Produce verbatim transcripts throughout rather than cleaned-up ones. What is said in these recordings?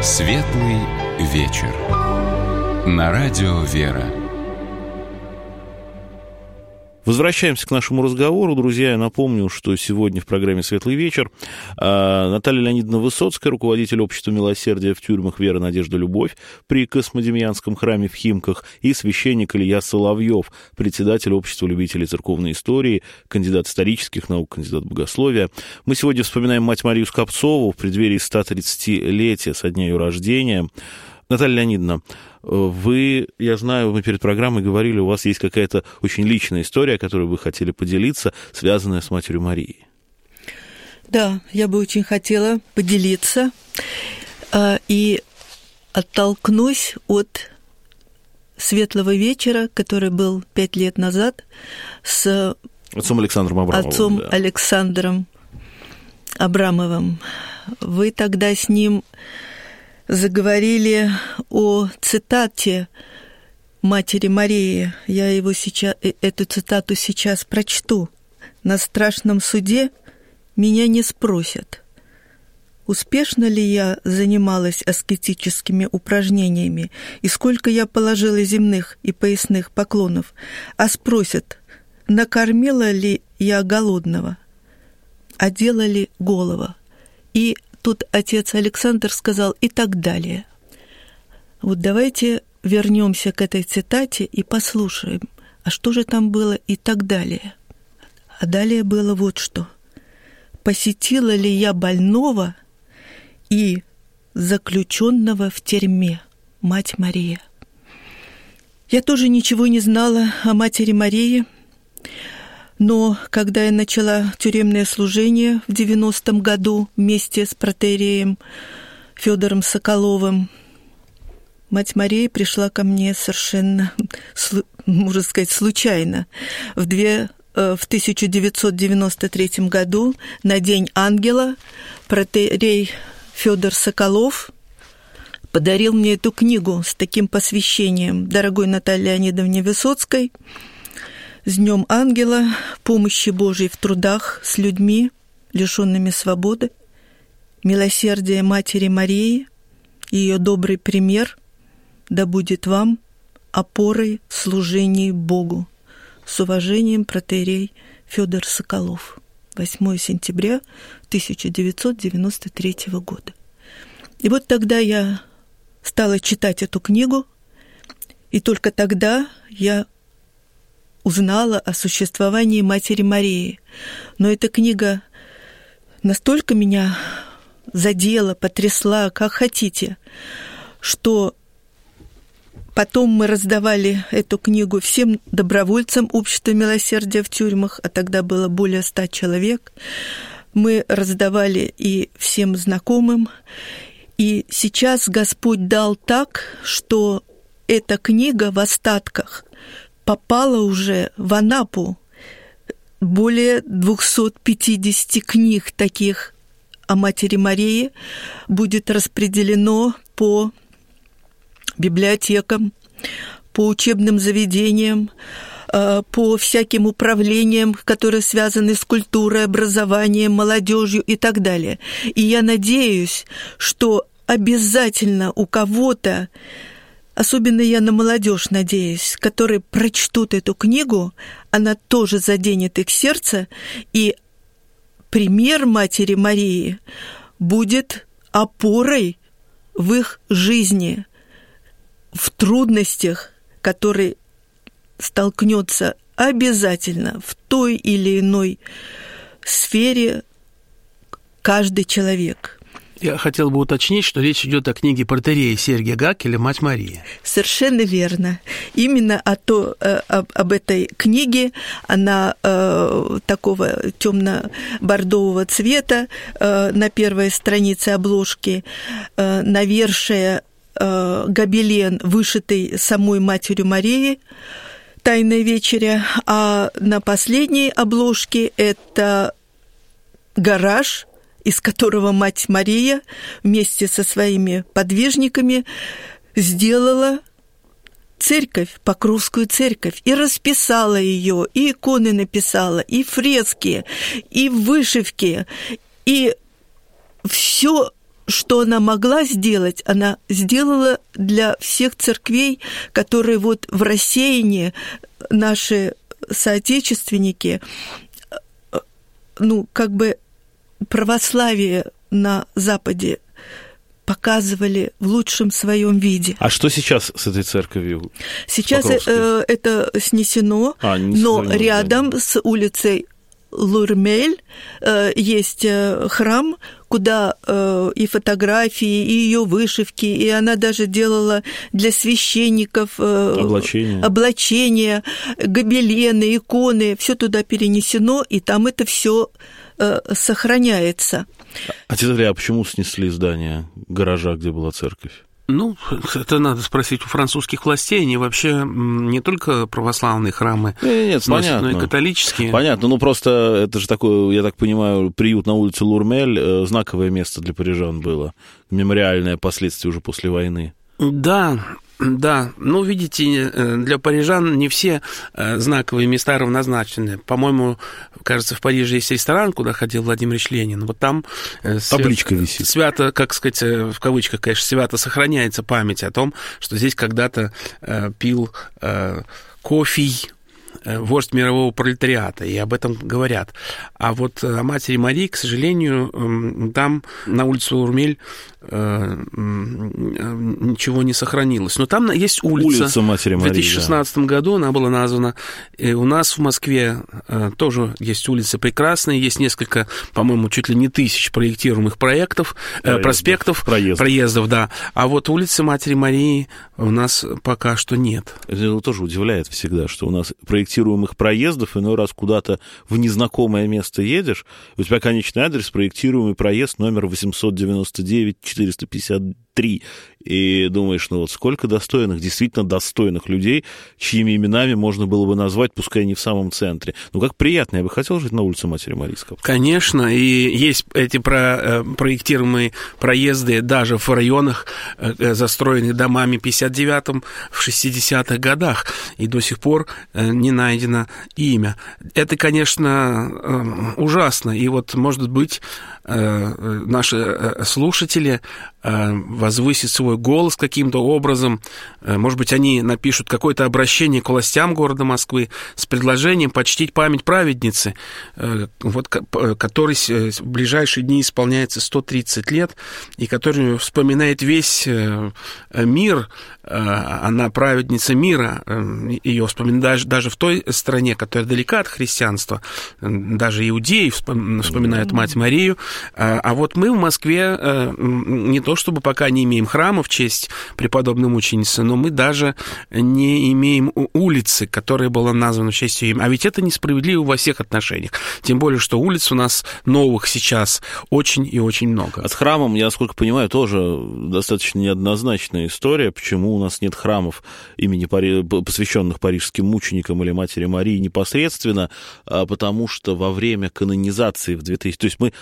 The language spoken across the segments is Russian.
Светлый вечер. На радио «Вера». Возвращаемся к нашему разговору, друзья. Я напомню, что сегодня в программе «Светлый вечер» Наталья Леонидовна Высоцкая, руководитель общества милосердия в тюрьмах «Вера, Надежда, Любовь» при Космодемьянском храме в Химках, и священник Илья Соловьев, председатель общества любителей церковной истории, кандидат исторических наук, кандидат богословия. Мы сегодня вспоминаем мать Марию Скопцову в преддверии ста тридцатилетия со дня ее рождения. Наталья Леонидовна, вы, я знаю, мы перед программой говорили, у вас есть какая-то очень личная история, которой вы хотели поделиться, связанная с Матерью Марией. Да, я бы очень хотела поделиться и оттолкнусь от светлого вечера, который был пять лет назад с отцом Александром Абрамовым. Отцом да. Александром Абрамовым. Вы тогда с ним заговорили о цитате Матери Марии. Я его сейчас, эту цитату сейчас прочту. «На страшном суде меня не спросят, успешно ли я занималась аскетическими упражнениями и сколько я положила земных и поясных поклонов, а спросят, накормила ли я голодного, одела ли голого». И тут отец Александр сказал и так далее. Вот давайте вернемся к этой цитате и послушаем, а что же там было и так далее. А далее было вот что. «Посетила ли я больного и заключенного в тюрьме, Мать Мария?» Я тоже ничего не знала о Матери Марии, но когда я начала тюремное служение в девяностом году вместе с протоиереем Федором Соколовым, Мать Мария пришла ко мне совершенно, можно сказать, случайно. В, две, в тысяча девятьсот девяносто третьем году на День ангела протоиерей Федор Соколов подарил мне эту книгу с таким посвящением дорогой Наталье Леонидовне Высоцкой «С Днем ангела, помощи Божией в трудах с людьми, лишенными свободы, милосердие Матери Марии, ее добрый пример, да будет вам опорой в служении Богу. С уважением, протоиерей Федор Соколов». восьмого сентября тысяча девятьсот девяносто третьего года. И вот тогда я стала читать эту книгу, и только тогда я узнала о существовании Матери Марии. Но эта книга настолько меня задела, потрясла, как хотите, что потом мы раздавали эту книгу всем добровольцам общества милосердия в тюрьмах, а тогда было более ста человек. Мы раздавали и всем знакомым. И сейчас Господь дал так, что эта книга в остатках попала уже в Анапу. Более двухсот пятидесяти книг таких о Матери Марии будет распределено по библиотекам, по учебным заведениям, по всяким управлениям, которые связаны с культурой, образованием, молодежью и так далее. И я надеюсь, что обязательно у кого-то, особенно я на молодежь надеюсь, которые прочтут эту книгу, она тоже заденет их сердце, и пример Матери Марии будет опорой в их жизни, в трудностях, которые столкнется обязательно в той или иной сфере каждый человек. Я хотел бы уточнить, что речь идет о книге протоиерея Сергия Гакеля «Мать Мария». Совершенно верно. Именно о то, об, об этой книге. Она э, такого темно-бордового цвета, э, на первой странице обложки, э, навершие э, гобелен, вышитый самой Матерью Марии, «Тайная вечеря», а на последней обложке это гараж, из которого Мать Мария вместе со своими подвижниками сделала церковь, Покровскую церковь, и расписала ее, и иконы написала, и фрески, и вышивки, и все что она могла сделать, она сделала для всех церквей, которые вот в рассеянии, наши соотечественники, ну, как бы православие на Западе показывали в лучшем своем виде. А что сейчас с этой церковью? Сейчас э, это снесено, а, но рядом да. с улицей Лурмель э, есть э, храм, куда э, и фотографии, и ее вышивки, и она даже делала для священников э, облачение. облачения, гобелены, иконы, все туда перенесено, и там это все э, сохраняется. А, Илья, а почему снесли здание гаража, где была церковь? Ну, это надо спросить у французских властей. Они вообще не только православные храмы нет, нет, сносят, понятно. но и католические. Понятно, ну просто это же такое, я так понимаю, приют на улице Лурмель, знаковое место для парижан было, мемориальное последствие уже после войны. Да, да, ну, видите, для парижан не все знаковые места равнозначны. По-моему, кажется, в Париже есть ресторан, куда ходил Владимир Ильич Ленин. Вот там табличка свято, висит. Свято, как сказать, в кавычках, конечно, свято сохраняется память о том, что здесь когда-то пил кофе вождь мирового пролетариата, и об этом говорят. А вот о Матери Марии, к сожалению, там на улице Лурмель ничего не сохранилось. Но там есть улица. Улица Матери Марии, в две тысячи шестнадцатом да. году она была названа. И у нас в Москве тоже есть улицы прекрасные, есть несколько, по-моему, чуть ли не тысяч проектируемых проектов, проездов, проспектов, проездов. проездов, да. А вот улицы Матери Марии у нас пока что нет. Это тоже удивляет всегда, что у нас проектируемых проездов, иной раз куда-то в незнакомое место едешь, у тебя конечный адрес, проектируемый проезд номер восемьсот девяносто девять четыреста пятьдесят три, и думаешь, ну вот сколько достойных, действительно достойных людей, чьими именами можно было бы назвать, пускай не в самом центре. Ну, как приятно, я бы хотел жить на улице Матери Марии. Конечно, и есть эти про, проектируемые проезды даже в районах, застроенных домами в пятьдесят девятом, в шестидесятых годах, и до сих пор не найдено имя. Это, конечно, ужасно, и вот, может быть, наши слушатели возвысить свой голос каким-то образом. Может быть, они напишут какое-то обращение к властям города Москвы с предложением почтить память праведницы, вот, которой в ближайшие дни исполняется сто тридцать лет, и которую вспоминает весь мир. Она праведница мира, ее вспоминают даже, даже в той стране, которая далека от христианства, даже иудеи вспоминают Мать Марию, а вот мы в Москве не то чтобы пока не имеем храма в честь преподобной мученицы, но мы даже не имеем улицы, которая была названа в честь ее имени. А ведь это несправедливо во всех отношениях, тем более, что улиц у нас новых сейчас очень и очень много. А с храмом, я, насколько понимаю, тоже достаточно неоднозначная история, почему у нас нет храмов, имени Пари... посвященных парижским мученикам или Матери Марии непосредственно, потому что во время канонизации в двухтысячном... То есть мы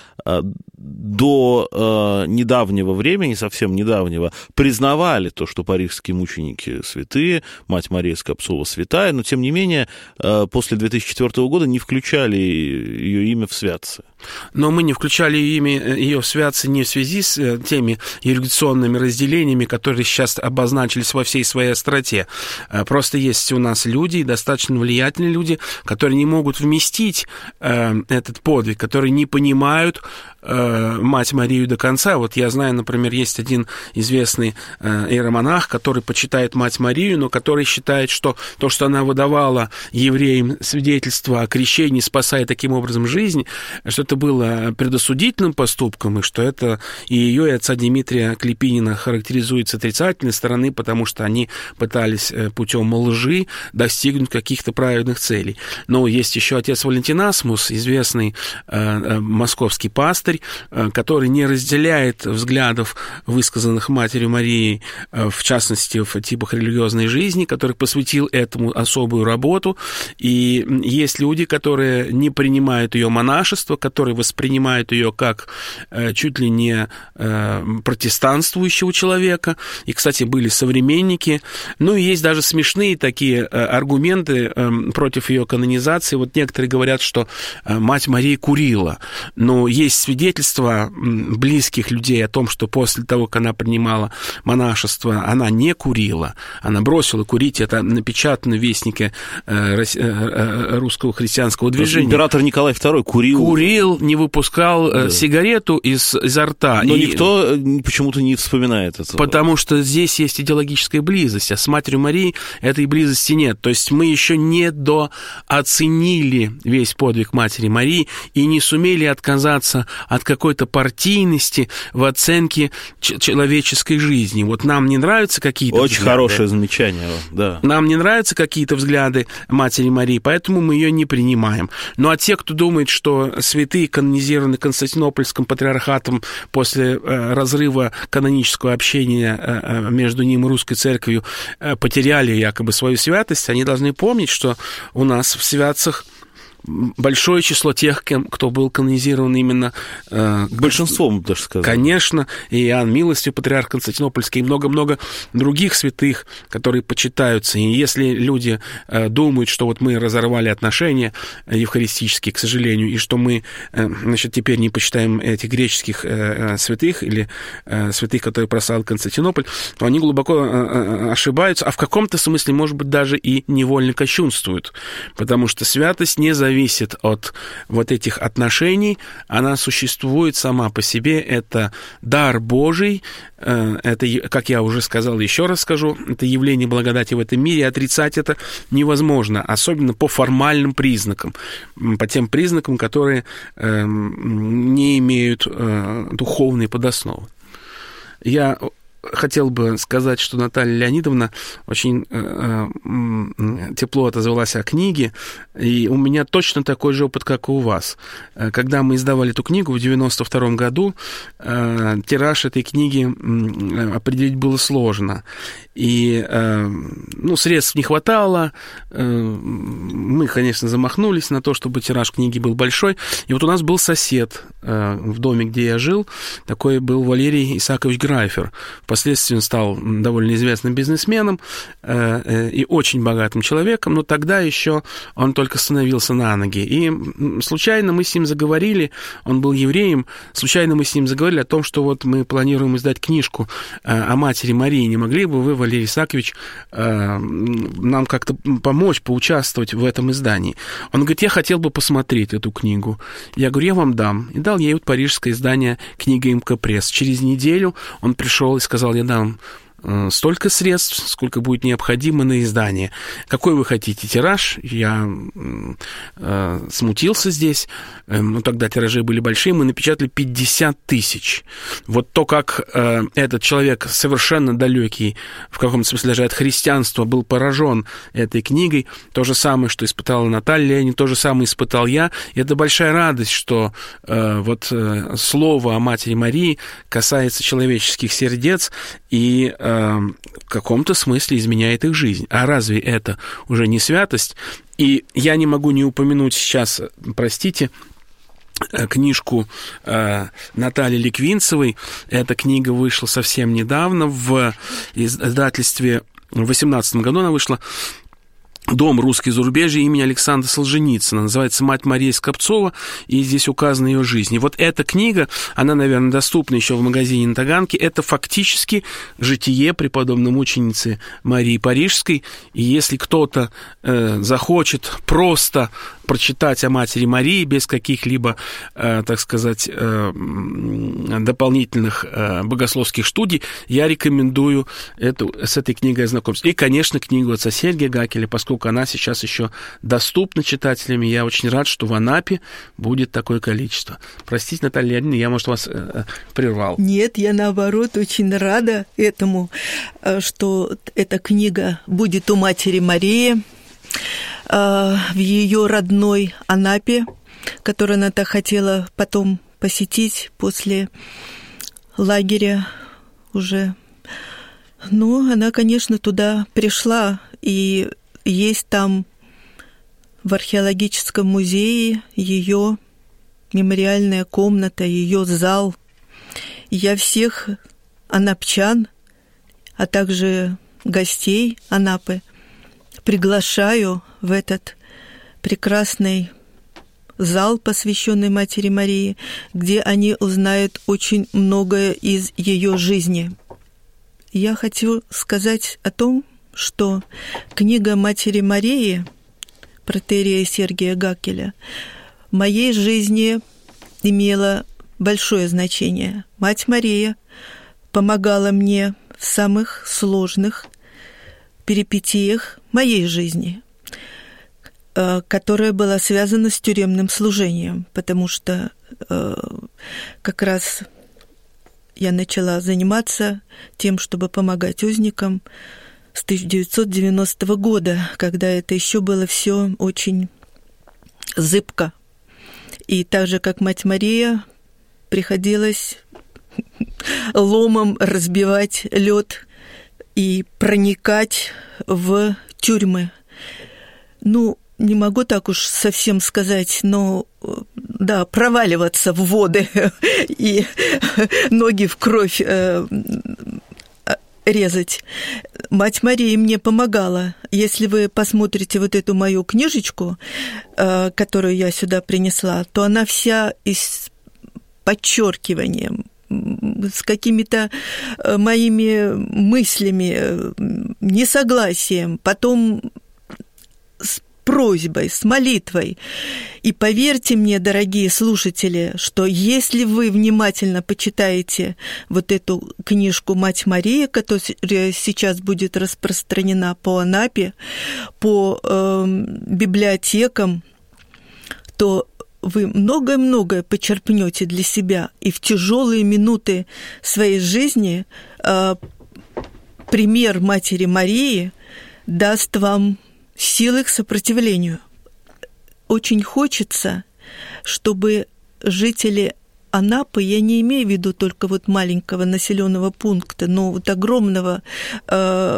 до недавнего времени, совсем недавнего, признавали то, что парижские мученики святые, Мать Мария Скопцова святая, но, тем не менее, после две тысячи четвёртого года не включали ее имя в святцы. Но мы не включали имя ее в святцы не в связи с теми юрисдикционными разделениями, которые сейчас обозначились во всей своей остроте. Просто есть у нас люди, достаточно влиятельные люди, которые не могут вместить этот подвиг, которые не понимают Мать Марию до конца. Вот я знаю, например, есть один известный иеромонах, который почитает Мать Марию, но который считает, что то, что она выдавала евреям свидетельство о крещении, спасая таким образом жизнь, что это было предосудительным поступком, и что это и ее, и отца Дмитрия Клепинина характеризует с отрицательной стороны, потому что они пытались путем лжи достигнуть каких-то праведных целей. Но есть еще отец Валентин Асмус, известный московский пастырь, который не разделяет взглядов, высказанных Матерью Марией, в частности, в типах религиозной жизни, который посвятил этому особую работу. И есть люди, которые не принимают ее монашество, которые которые воспринимают ее как чуть ли не протестантствующего человека. И, кстати, были современники. Ну, и есть даже смешные такие аргументы против ее канонизации. Вот некоторые говорят, что мать Мария курила. Но есть свидетельства близких людей о том, что после того, как она принимала монашество, она не курила. Она бросила курить. Это напечатано в Вестнике русского христианского движения. Император Николай второй курил. Курил, не выпускал да. сигарету из, изо рта. Но и... никто почему-то не вспоминает этого. Потому что здесь есть идеологическая близость, а с Матерью Марией этой близости нет. То есть мы еще недооценили весь подвиг Матери Марии и не сумели отказаться от какой-то партийности в оценке ч- человеческой жизни. Вот нам не нравятся какие-то Очень взгляды. Хорошее замечание, да. Нам не нравятся какие-то взгляды Матери Марии, поэтому мы ее не принимаем. Ну а те, кто думает, что святые, канонизированные Константинопольским патриархатом после э, разрыва канонического общения э, между ним и русской церковью, э, потеряли якобы свою святость, они должны помнить, что у нас в святцах большое число тех, кто был канонизирован именно... Э, Большинством, даже сказать. Конечно, и Иоанн Милостивый, патриарх Константинопольский, и много-много других святых, которые почитаются. И если люди э, думают, что вот мы разорвали отношения евхаристические, к сожалению, и что мы, э, значит, теперь не почитаем этих греческих э, святых или э, святых, которые прославил Константинополь, то они глубоко э, ошибаются, а в каком-то смысле, может быть, даже и невольно кощунствуют, потому что святость не зависит зависит от вот этих отношений, она существует сама по себе, это дар Божий, это, как я уже сказал, еще раз скажу, это явление благодати в этом мире, отрицать это невозможно, особенно по формальным признакам, по тем признакам, которые не имеют духовной подосновы. Я хотел бы сказать, что Наталья Леонидовна очень э, э, тепло отозвалась о книге, и у меня точно такой же опыт, как и у вас. Когда мы издавали эту книгу в девяносто втором году, э, тираж этой книги э, определить было сложно. И, э, ну, средств не хватало, э, мы, конечно, замахнулись на то, чтобы тираж книги был большой. И вот у нас был сосед э, в доме, где я жил, такой был Валерий Исаакович Грайфер. Впоследствии он стал довольно известным бизнесменом э, э, и очень богатым человеком, но тогда еще он только становился на ноги. И случайно мы с ним заговорили, он был евреем, случайно мы с ним заговорили о том, что вот мы планируем издать книжку э, о Матери Марии. Не могли бы вы, Валерий Исаакович, э, нам как-то помочь, поучаствовать в этом издании? Он говорит, я хотел бы посмотреть эту книгу. Я говорю, я вам дам. И дал ей вот парижское издание «Книга МК Пресс». Через неделю он пришел и сказал, я дам столько средств, сколько будет необходимо на издание. Какой вы хотите тираж? Я э, смутился здесь. Э, ну, тогда тиражи были большие. Мы напечатали пятьдесят тысяч. Вот то, как э, этот человек, совершенно далекий, в каком-то смысле даже от христианства, был поражен этой книгой, то же самое, что испытала Наталья, не то же самое испытал я. И это большая радость, что э, вот э, слово о Матери Марии касается человеческих сердец и э, в каком-то смысле изменяет их жизнь. А разве это уже не святость? И я не могу не упомянуть сейчас, простите, книжку э, Натальи Ликвинцевой. Эта книга вышла совсем недавно в издательстве, в восемнадцатом году она вышла. «Дом русской зарубежья» имени Александра Солженицына. Называется «Мать Мария Скопцова», и здесь указана ее жизнь. И вот эта книга, она, наверное, доступна еще в магазине на Таганке. Это фактически житие преподобной мученицы Марии Парижской. И если кто-то э, захочет просто прочитать о Матери Марии без каких-либо, э, так сказать, э, дополнительных э, богословских студий, я рекомендую эту, с этой книгой ознакомиться. И, конечно, книгу отца Сергия Гакеля, поскольку она сейчас еще доступна читателям, и я очень рад, что в Анапе будет такое количество. Простите, Наталья Леонидовна, я, может, вас э, прервал. Нет, я, наоборот, очень рада этому, что эта книга будет у Матери Марии в ее родной Анапе, которую она так хотела потом посетить после лагеря уже. Ну, она, конечно, туда пришла, и есть там в археологическом музее ее мемориальная комната, ее зал. Я всех анапчан, а также гостей Анапы приглашаю в этот прекрасный зал, посвященный Матери Марии, где они узнают очень многое из ее жизни. Я хочу сказать о том, что книга Матери Марии протоиерея Сергия Гакеля в моей жизни имела большое значение. Мать Мария помогала мне в самых сложных перипетиях моей жизни, которая была связана с тюремным служением, потому что как раз я начала заниматься тем, чтобы помогать узникам с тысяча девятьсот девяностого года, когда это еще было все очень зыбко. И так же, как Мать Мария, приходилось ломом разбивать лед и проникать в тюрьмы. Ну, не могу так уж совсем сказать, но, да, проваливаться в воды и ноги в кровь резать. Мать Мария мне помогала. Если вы посмотрите вот эту мою книжечку, которую я сюда принесла, то она вся из подчеркиванием, с какими-то моими мыслями, несогласием, потом с просьбой, с молитвой. И поверьте мне, дорогие слушатели, что если вы внимательно почитаете вот эту книжку «Мать Мария», которая сейчас будет распространена по Анапе, по э, библиотекам, то вы многое-многое почерпнете для себя, и в тяжелые минуты своей жизни э, пример Матери Марии даст вам силы к сопротивлению. Очень хочется, чтобы жители Анапы, я не имею в виду только вот маленького населенного пункта, но вот огромного э,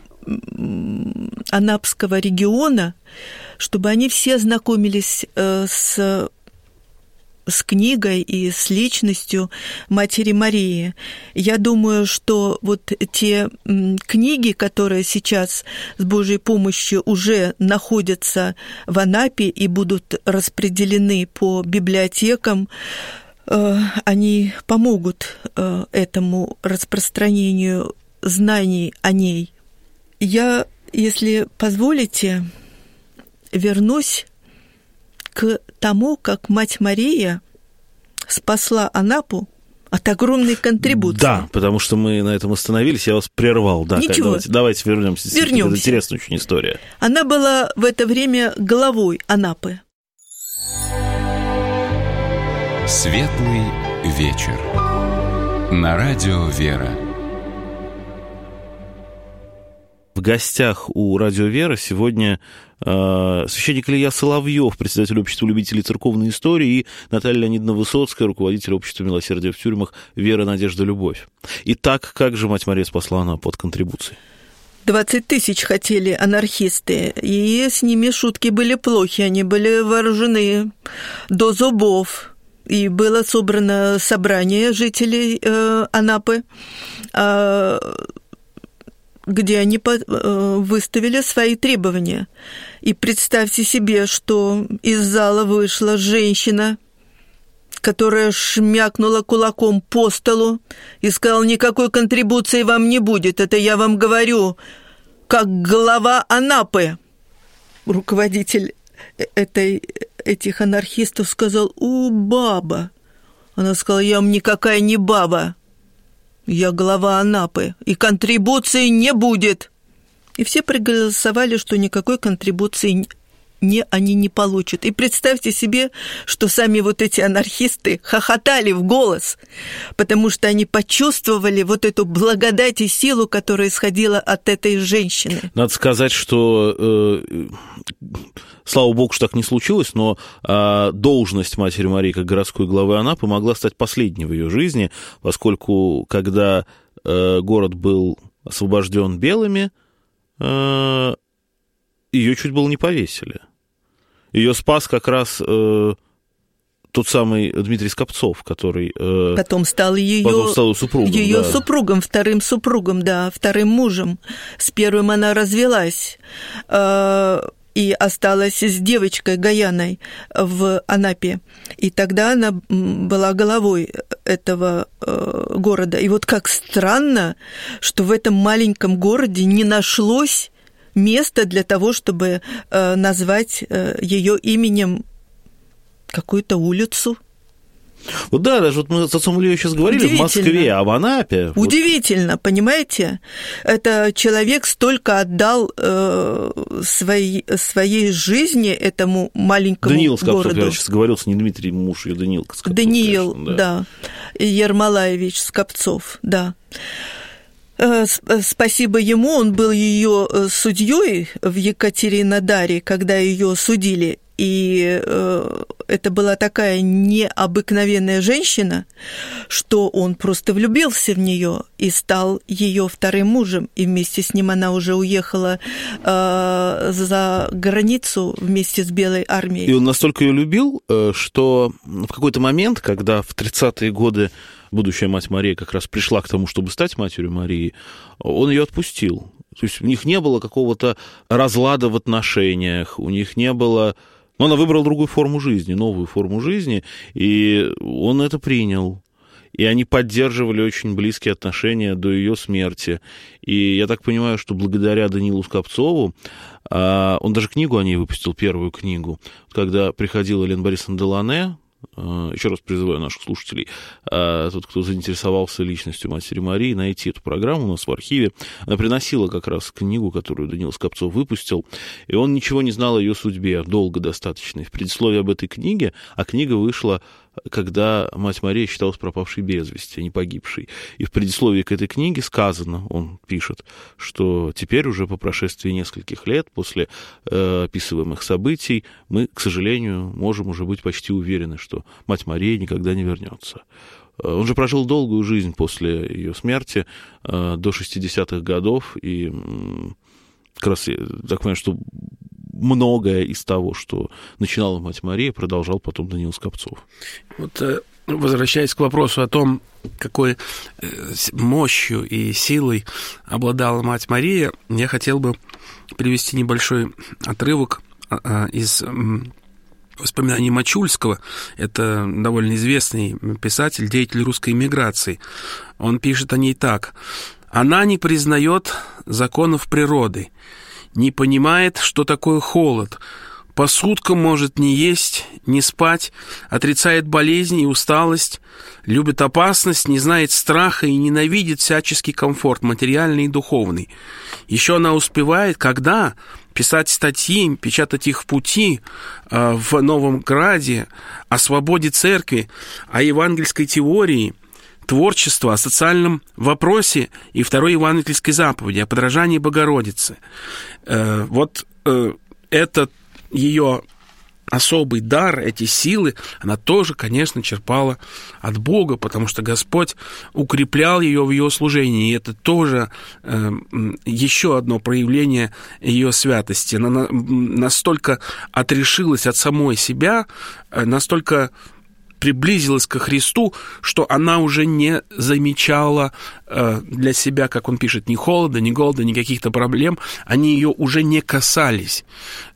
анапского региона, чтобы они все ознакомились э, с с книгой и с личностью Матери Марии. Я думаю, что вот те книги, которые сейчас с Божьей помощью уже находятся в Анапе и будут распределены по библиотекам, они помогут этому распространению знаний о ней. Я, если позволите, вернусь к тому, как Мать Мария спасла Анапу от огромной контрибуции. Да, потому что мы на этом остановились, я вас прервал. Да, Ничего. Давайте, давайте вернемся. Вернемся. Это интересная очень история. Она была в это время главой Анапы. Светлый вечер. На радио «Вера». В гостях у радио «Вера» сегодня э, священник Илья Соловьев, председатель общества любителей церковной истории, и Наталья Леонидовна Высоцкая, руководитель общества милосердия в тюрьмах «Вера, надежда, любовь». Итак, как же Мать Мария спасла Анапу от контрибуции? двадцать тысяч хотели анархисты, и с ними шутки были плохи, они были вооружены до зубов. И было собрано собрание жителей э, Анапы, э, где они выставили свои требования. И представьте себе, что из зала вышла женщина, которая шмякнула кулаком по столу и сказала: никакой контрибуции вам не будет, это я вам говорю, как глава Анапы. Руководитель этой, этих анархистов сказал: у, баба. Она сказала: я вам никакая не баба. Я глава Анапы, и контрибуции не будет. И все проголосовали, что никакой контрибуции не, они не получат. И представьте себе, что сами вот эти анархисты хохотали в голос, потому что они почувствовали вот эту благодать и силу, которая исходила от этой женщины. Надо сказать, что, э, слава богу, что так не случилось, но э, должность Матери Марии как городской главы Анапы могла стать последней в ее жизни, поскольку когда э, город был освобожден белыми, э, ее чуть было не повесили. Ее спас как раз э, тот самый Дмитрий Скопцов, который... Э, потом стал ее, потом стал супругом, ее да. супругом, вторым супругом, да, вторым мужем. С первым она развелась э, и осталась с девочкой Гаяной в Анапе. И тогда она была головой этого э, города. И вот как странно, что в этом маленьком городе не нашлось места для того, чтобы э, назвать э, ее именем какую-то улицу. Вот да, даже вот мы с отцом Ильей сейчас говорили в Москве, а в Анапе... Удивительно, вот... понимаете? Это человек столько отдал э, своей, своей жизни этому маленькому Даниил Скопцов, городу. я сейчас говорил, не Дмитрий, муж ее, Даниил Скопцов. Даниил, конечно, да. да. Ермолаевич Скопцов, да. Спасибо ему, он был ее судьей в Екатеринодаре, когда ее судили. И э, это была такая необыкновенная женщина, что он просто влюбился в нее и стал ее вторым мужем. И вместе с ним она уже уехала э, за границу вместе с Белой армией. И он настолько ее любил, что в какой-то момент, когда в тридцатые годы будущая мать Мария как раз пришла к тому, чтобы стать матерью Марии, он ее отпустил. То есть у них не было какого-то разлада в отношениях, у них не было... Но она выбрала другую форму жизни, новую форму жизни, и он это принял. И они поддерживали очень близкие отношения до ее смерти. И я так понимаю, что благодаря Данилу Скопцову, он даже книгу о ней выпустил, первую книгу, когда приходила Елена Борисовна Делане. Еще раз призываю наших слушателей, тот, кто заинтересовался личностью матери Марии, найти эту программу у нас в архиве. Она приносила как раз книгу, которую Данил Скопцов выпустил, и он ничего не знал о ее судьбе, долго достаточно. И в предисловии об этой книге, а книга вышла, когда мать Мария считалась пропавшей без вести, а не погибшей. И в предисловии к этой книге сказано, он пишет, что теперь уже по прошествии нескольких лет после э, описываемых событий мы, к сожалению, можем уже быть почти уверены, что мать Мария никогда не вернется. Он же прожил долгую жизнь после ее смерти, э, до шестидесятых годов, и э, как раз я так понимаю, что многое из того, что начинала мать Мария, продолжал потом Даниил Скопцов. Вот, возвращаясь к вопросу о том, какой мощью и силой обладала мать Мария, я хотел бы привести небольшой отрывок из воспоминаний Мачульского. Это довольно известный писатель, деятель русской эмиграции. Он пишет о ней так. «Она не признает законов природы, не понимает, что такое холод, по суткам может не есть, не спать, отрицает болезни и усталость, любит опасность, не знает страха и ненавидит всяческий комфорт, материальный и духовный. Еще она успевает, когда писать статьи, печатать их в пути, в Новом Граде, о свободе церкви, о евангельской теории, творчество, о социальном вопросе и второй евангельской заповеди, о подражании Богородице». Вот этот ее особый дар, эти силы, она тоже, конечно, черпала от Бога, потому что Господь укреплял ее в ее служении, и это тоже э, еще одно проявление ее святости. Она настолько отрешилась от самой себя, настолько приблизилась ко Христу, что она уже не замечала э, для себя, как он пишет, ни холода, ни голода, ни каких-то проблем, они ее уже не касались.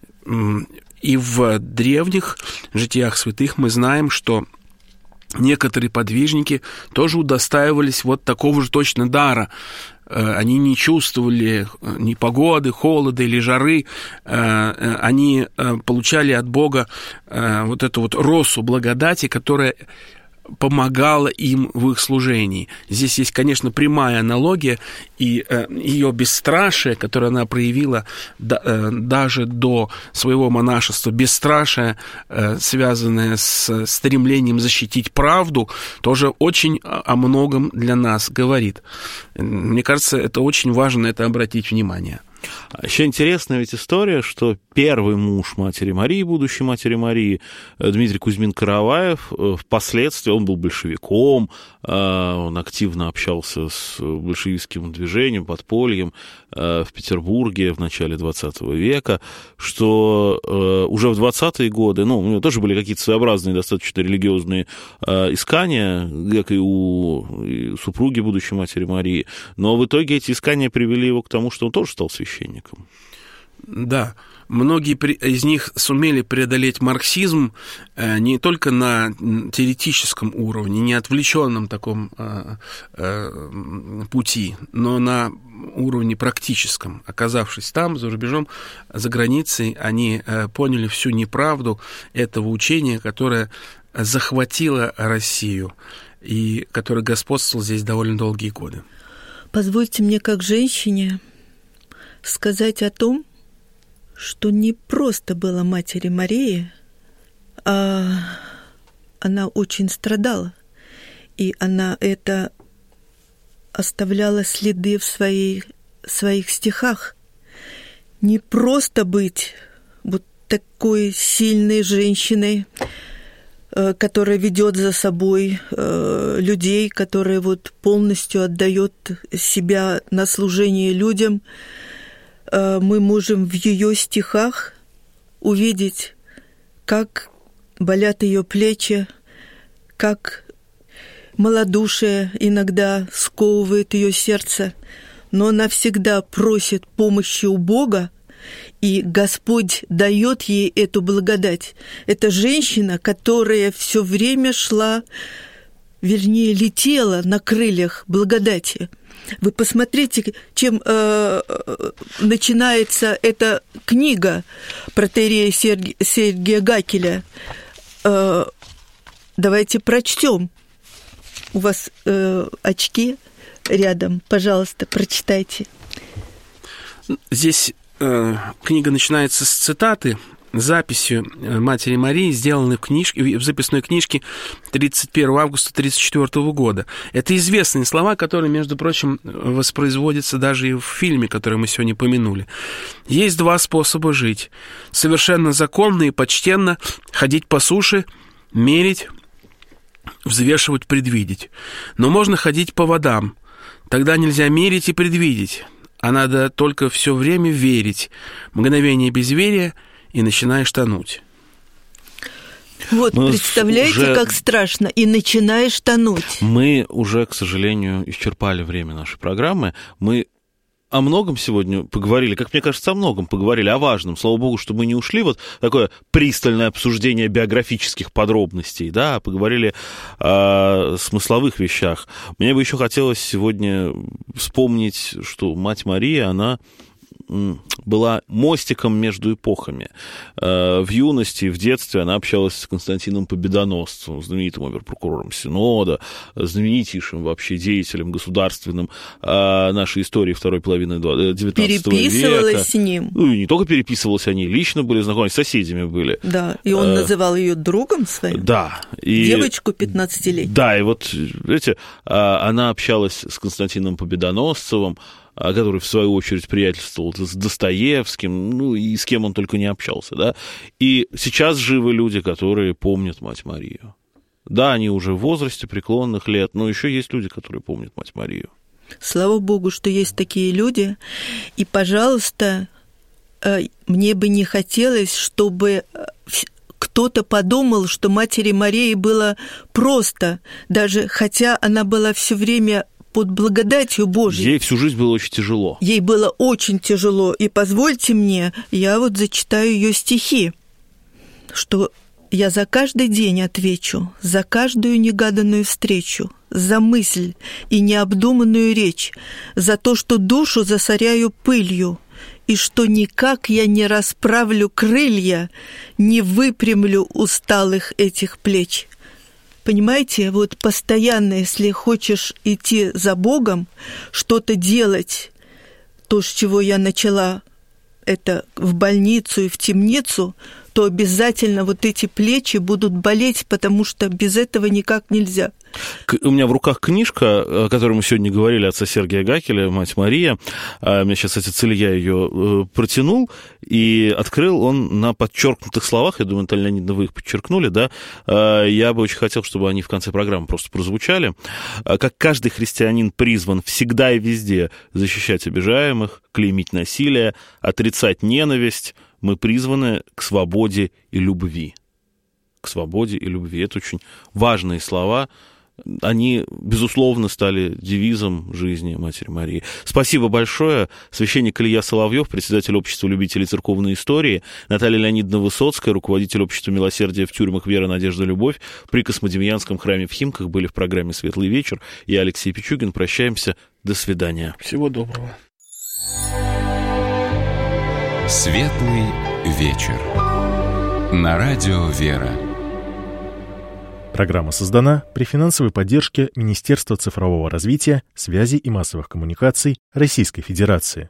И в древних житиях святых мы знаем, что некоторые подвижники тоже удостаивались вот такого же точно дара. Они не чувствовали ни погоды, холода или жары. Они получали от Бога вот эту вот росу благодати, которая помогала им в их служении. Здесь есть, конечно, прямая аналогия, и э, ее бесстрашие, которое она проявила да, э, даже до своего монашества, бесстрашие, э, связанное с стремлением защитить правду, тоже очень о многом для нас говорит. Мне кажется, это очень важно, на это обратить внимание. Еще интересная ведь история, что первый муж матери Марии, будущей матери Марии, Дмитрий Кузьмин-Караваев, впоследствии он был большевиком, он активно общался с большевистским движением, подпольем в Петербурге в начале двадцатого века, что уже в двадцатые годы, ну, у него тоже были какие-то своеобразные достаточно религиозные искания, как и у супруги будущей матери Марии, но в итоге эти искания привели его к тому, что он тоже стал священником. Да, многие из них сумели преодолеть марксизм не только на теоретическом уровне, не отвлеченном таком пути, но на уровне практическом. Оказавшись там, за рубежом, за границей, они поняли всю неправду этого учения, которое захватило Россию и которое господствовало здесь довольно долгие годы. Позвольте мне, как женщине, сказать о том, что не просто была матери Марии, а она очень страдала, и она это оставляла следы в своей, своих стихах. Не просто быть вот такой сильной женщиной, которая ведет за собой людей, которая вот полностью отдает себя на служение людям. Мы можем в ее стихах увидеть, как болят ее плечи, как малодушие иногда сковывает ее сердце, но она всегда просит помощи у Бога, и Господь дает ей эту благодать. Это женщина, которая все время шла, вернее, летела на крыльях благодати. Вы посмотрите, чем э, начинается эта книга протоиерея Серг... Сергия Гакеля. Э, давайте прочтем. У вас э, очки рядом, пожалуйста, прочитайте. Здесь э, книга начинается с цитаты, записью матери Марии, сделанной в, книжке, в записной книжке тридцать первого августа тысяча девятьсот тридцать четвёртого года. Это известные слова, которые, между прочим, воспроизводятся даже и в фильме, который мы сегодня помянули. Есть два способа жить. Совершенно законно и почтенно ходить по суше, мерить, взвешивать, предвидеть. Но можно ходить по водам. Тогда нельзя мерить и предвидеть, а надо только все время верить. Мгновение безверия — и начинаешь тонуть. Вот, мы представляете, уже... как страшно, и начинаешь тонуть. Мы уже, к сожалению, исчерпали время нашей программы. Мы о многом сегодня поговорили, как мне кажется, о многом поговорили, о важном. Слава богу, что мы не ушли вот такое пристальное обсуждение биографических подробностей, да, а поговорили о смысловых вещах. Мне бы еще хотелось сегодня вспомнить, что мать Мария, она была мостиком между эпохами. В юности, в детстве она общалась с Константином Победоносцем, знаменитым обер-прокурором Синода, знаменитейшим вообще деятелем государственным нашей истории второй половины девятнадцатого века. Переписывалась с ним. Ну, и не только переписывалась, они лично были знакомы, с соседями были. Да, и он а, называл ее другом своим. Да. И, девочку пятнадцатилетнюю. Да, и вот, видите, она общалась с Константином Победоносцевым, который, в свою очередь, приятельствовал с Достоевским, ну, и с кем он только не общался, да. И сейчас живы люди, которые помнят мать Марию. Да, они уже в возрасте преклонных лет, но еще есть люди, которые помнят мать Марию. Слава Богу, что есть такие люди. И, пожалуйста, мне бы не хотелось, чтобы кто-то подумал, что матери Марии было просто, даже хотя она была все время под благодатью Божьей. Ей всю жизнь было очень тяжело. Ей было очень тяжело. И позвольте мне, я вот зачитаю ее стихи, что я за каждый день отвечу, за каждую негаданную встречу, за мысль и необдуманную речь, за то, что душу засоряю пылью, и что никак я не расправлю крылья, не выпрямлю усталых этих плеч. Понимаете, вот постоянно, если хочешь идти за Богом, что-то делать, то, с чего я начала, это в больницу и в темницу, то то обязательно вот эти плечи будут болеть, потому что без этого никак нельзя. У меня в руках книжка, о которой мы сегодня говорили, отца Сергия Гакеля, «Мать Мария». У меня сейчас отец Илья ее протянул, и открыл он на подчеркнутых словах. Я думаю, Наталья Леонидовна, вы их подчеркнули, да? Я бы очень хотел, чтобы они в конце программы просто прозвучали. Как каждый христианин призван всегда и везде защищать обижаемых, клеймить насилие, отрицать ненависть, мы призваны к свободе и любви. К свободе и любви. Это очень важные слова. Они, безусловно, стали девизом жизни Матери Марии. Спасибо большое. Священник Илья Соловьев, председатель Общества любителей церковной истории, Наталья Леонидовна Высоцкая, руководитель Общества милосердия в тюрьмах «Вера, надежда, любовь», при Космодемьянском храме в Химках были в программе «Светлый вечер». Я Алексей Пичугин. Прощаемся. До свидания. Всего доброго. Светлый вечер. На радио «Вера». Программа создана при финансовой поддержке Министерства цифрового развития, связи и массовых коммуникаций Российской Федерации.